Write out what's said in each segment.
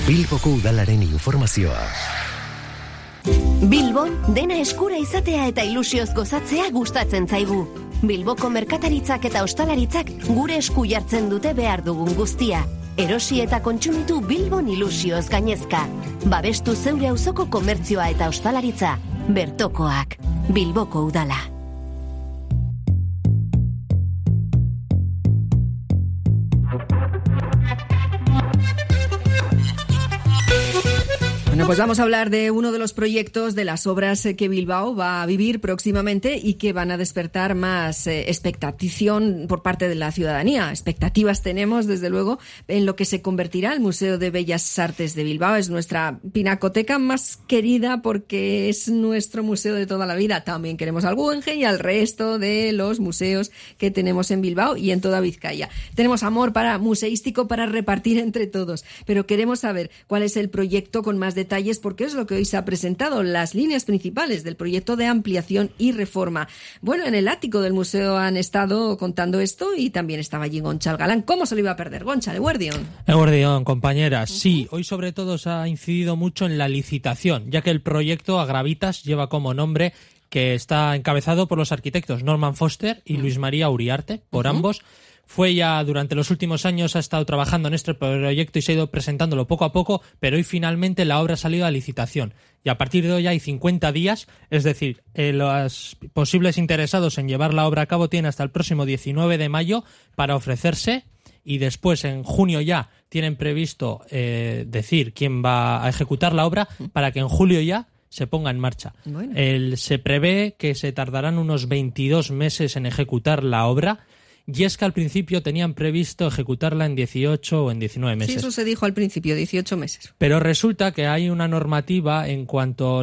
Bilboko udalaren informazioa. Bilbon dena eskura izatea eta ilusioz gozatzea gustatzen zaigu. Bilboko merkataritzak eta ostalaritzak gure esku jartzen dute behar dugun guztia. Erosi eta kontsumitu Bilbon ilusioz gainezka. Babestu zeure auzoko komertzioa eta ostalaritza. Bertokoak. Bilboko udala. Bueno, pues vamos a hablar de uno de los proyectos de las obras que Bilbao va a vivir próximamente y que van a despertar más expectación por parte de la ciudadanía. Expectativas tenemos, desde luego, en lo que se convertirá el Museo de Bellas Artes de Bilbao. Es nuestra pinacoteca más querida porque es nuestro museo de toda la vida. También queremos al Guggenheim y al resto de los museos que tenemos en Bilbao y en toda Vizcaya. Tenemos amor museístico para repartir entre todos, pero queremos saber cuál es el proyecto con más detalles, porque es lo que hoy se ha presentado, las líneas principales del proyecto de ampliación y reforma. Bueno, en el ático del museo han estado contando esto y también estaba allí Gonchal Galán. ¿Cómo se lo iba a perder, Gonchal? Eguardión, compañeras. Sí, hoy sobre todo se ha incidido mucho en la licitación, ya que el proyecto Agravitas lleva como nombre que está encabezado por los arquitectos Norman Foster y Luis María Uriarte, por ambos. Fue ya durante los últimos años, ha estado trabajando en este proyecto y se ha ido presentándolo poco a poco, pero hoy finalmente la obra ha salido a licitación. Y a partir de hoy hay 50 días, es decir, los posibles interesados en llevar la obra a cabo tienen hasta el próximo 19 de mayo para ofrecerse, y después en junio ya tienen previsto decir quién va a ejecutar la obra para que en julio ya se ponga en marcha. Bueno. Se prevé que se tardarán unos 22 meses en ejecutar la obra. Y es que al principio tenían previsto ejecutarla en 18 o en 19 meses. Sí, eso se dijo al principio, 18 meses. Pero resulta que hay una normativa en cuanto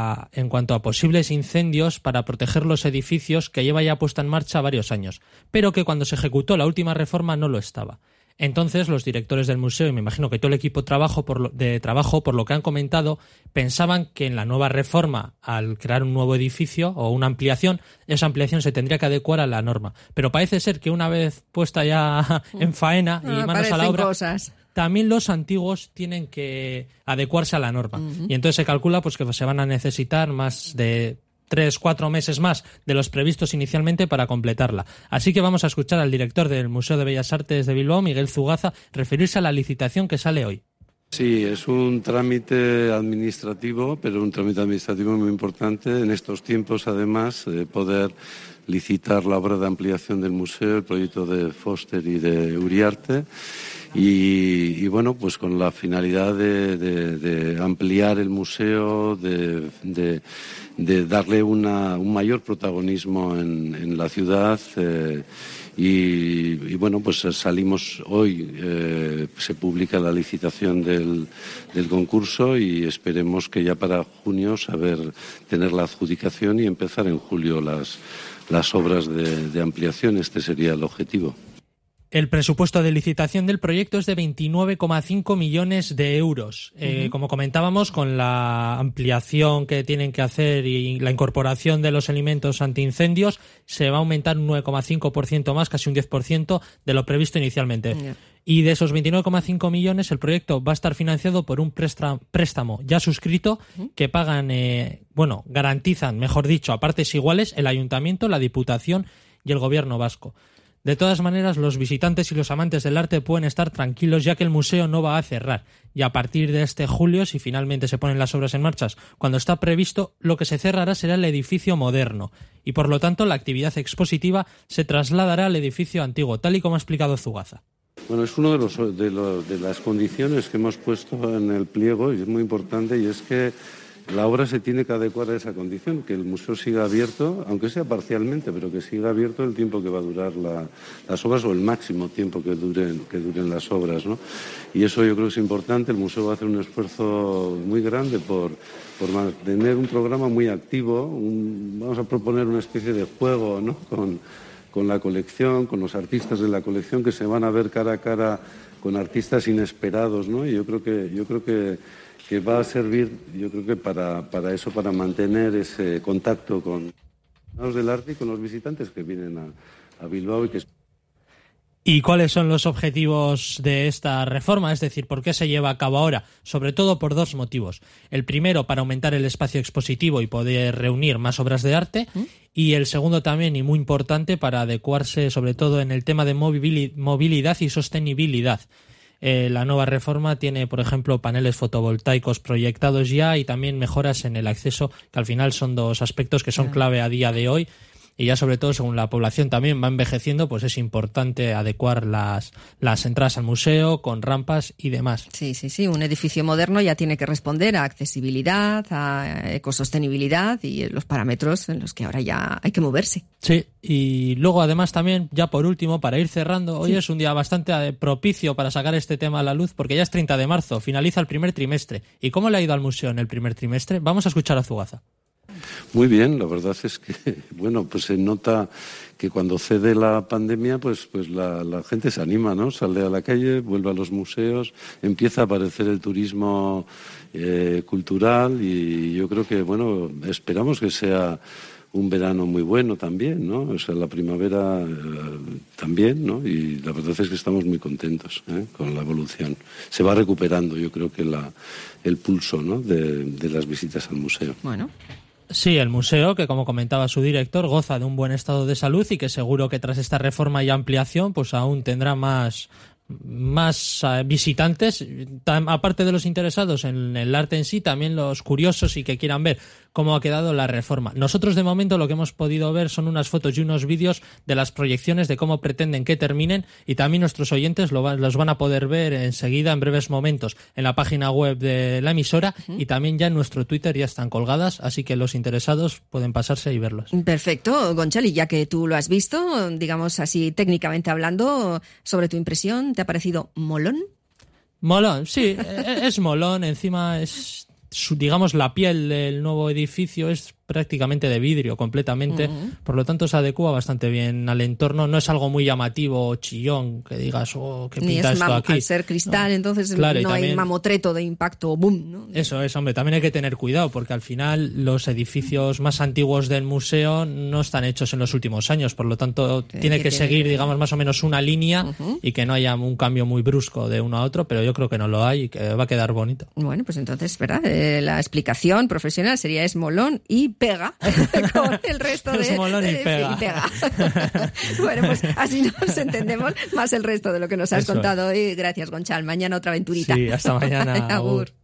a posibles incendios para proteger los edificios que lleva ya puesta en marcha varios años, pero que cuando se ejecutó la última reforma no lo estaba. Entonces los directores del museo, y me imagino que todo el equipo de trabajo, por lo que han comentado, pensaban que en la nueva reforma, al crear un nuevo edificio o una ampliación, esa ampliación se tendría que adecuar a la norma. Pero parece ser que una vez puesta ya en faena y manos a la obra, también los antiguos tienen que adecuarse a la norma. Y entonces se calcula pues que se van a necesitar más de 3-4 meses más de los previstos inicialmente para completarla. Así que vamos a escuchar al director del Museo de Bellas Artes de Bilbao, Miguel Zugaza, referirse a la licitación que sale hoy. Sí, es un trámite administrativo, pero un trámite administrativo muy importante en estos tiempos, además, de poder licitar la obra de ampliación del museo, el proyecto de Foster y de Uriarte. Y bueno, pues con la finalidad de ampliar el museo, de darle un mayor protagonismo en la ciudad. Y bueno, pues salimos hoy, se publica la licitación del concurso y esperemos que ya para junio tener la adjudicación y empezar en julio las obras de ampliación. Este sería el objetivo. El presupuesto de licitación del proyecto es de 29,5 millones de euros. Como comentábamos, con la ampliación que tienen que hacer y la incorporación de los elementos antiincendios, se va a aumentar un 9,5% más, casi un 10% de lo previsto inicialmente. Yeah. Y de esos 29,5 millones, el proyecto va a estar financiado por un préstamo ya suscrito que pagan, garantizan, mejor dicho, a partes iguales, el Ayuntamiento, la Diputación y el Gobierno vasco. De todas maneras, los visitantes y los amantes del arte pueden estar tranquilos, ya que el museo no va a cerrar. Y a partir de este julio, si finalmente se ponen las obras en marcha, cuando está previsto, lo que se cerrará será el edificio moderno. Y por lo tanto, la actividad expositiva se trasladará al edificio antiguo, tal y como ha explicado Zugaza. Bueno, es uno de las condiciones que hemos puesto en el pliego, y es muy importante, y es que la obra se tiene que adecuar a esa condición, que el museo siga abierto, aunque sea parcialmente, pero que siga abierto el tiempo que va a durar las obras, o el máximo tiempo que duren las obras, ¿no? Y eso yo creo que es importante. El museo va a hacer un esfuerzo muy grande por mantener un programa muy activo. Vamos a proponer una especie de juego, ¿no?, con la colección, con los artistas de la colección, que se van a ver cara a cara con artistas inesperados, ¿no? Y yo creo que va a servir, yo creo que para eso, para mantener ese contacto con los del arte y con los visitantes que vienen a Bilbao y que ¿Y cuáles son los objetivos de esta reforma? Es decir, ¿por qué se lleva a cabo ahora? Sobre todo por dos motivos. El primero, para aumentar el espacio expositivo y poder reunir más obras de arte. Y el segundo también, y muy importante, para adecuarse sobre todo en el tema de movilidad y sostenibilidad. La nueva reforma tiene, por ejemplo, paneles fotovoltaicos proyectados ya y también mejoras en el acceso, que al final son dos aspectos que son clave a día de hoy. Y ya sobre todo, según la población también va envejeciendo, pues es importante adecuar las entradas al museo con rampas y demás. Sí. Un edificio moderno ya tiene que responder a accesibilidad, a ecosostenibilidad y los parámetros en los que ahora ya hay que moverse. Sí, y luego además también, ya por último, para ir cerrando, hoy es un día bastante propicio para sacar este tema a la luz, porque ya es 30 de marzo, finaliza el primer trimestre. ¿Y cómo le ha ido al museo en el primer trimestre? Vamos a escuchar a Zugaza. Muy bien, la verdad es que, bueno, pues se nota que cuando cede la pandemia, pues la gente se anima, ¿no? Sale a la calle, vuelve a los museos, empieza a aparecer el turismo cultural y yo creo que, bueno, esperamos que sea un verano muy bueno también, ¿no? O sea, la primavera también, ¿no? Y la verdad es que estamos muy contentos con la evolución. Se va recuperando, yo creo que el pulso, ¿no? de las visitas al museo. Bueno. Sí, el museo, que como comentaba su director, goza de un buen estado de salud y que seguro que tras esta reforma y ampliación pues aún tendrá más visitantes, aparte de los interesados en el arte en sí, también los curiosos y que quieran ver cómo ha quedado la reforma. Nosotros de momento lo que hemos podido ver son unas fotos y unos vídeos de las proyecciones de cómo pretenden que terminen y también nuestros oyentes los van a poder ver enseguida en breves momentos en la página web de la emisora y también ya en nuestro Twitter ya están colgadas, así que los interesados pueden pasarse y verlos. Perfecto, Gonchal, y ya que tú lo has visto, digamos así técnicamente hablando, sobre tu impresión, ¿te ha parecido molón? Molón, sí, es molón, encima es, digamos, la piel del nuevo edificio es prácticamente de vidrio completamente, por lo tanto se adecua bastante bien al entorno, no es algo muy llamativo o chillón que digas, oh, ¿qué pinta esto aquí? Al ser cristal, no. Entonces claro, no también, hay mamotreto de impacto, boom, ¿no? Eso es, hombre, también hay que tener cuidado porque al final los edificios más antiguos del museo no están hechos en los últimos años, por lo tanto tiene que seguir, digamos, más o menos una línea y que no haya un cambio muy brusco de uno a otro, pero yo creo que no lo hay y que va a quedar bonito. Bueno, pues entonces, ¿verdad? La explicación profesional sería es molón y pega con el resto de... Es molón y pega. Bueno, pues así nos entendemos más el resto de lo que nos has contado hoy. Gracias, Gonchal. Mañana otra aventurita. Sí, hasta mañana. Agur.